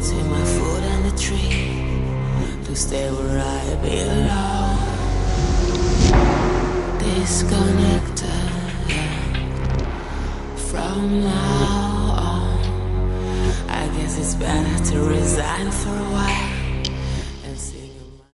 between my foot and the tree to stay where I belong. Disconnected from now on. I guess it's better to resign for a while.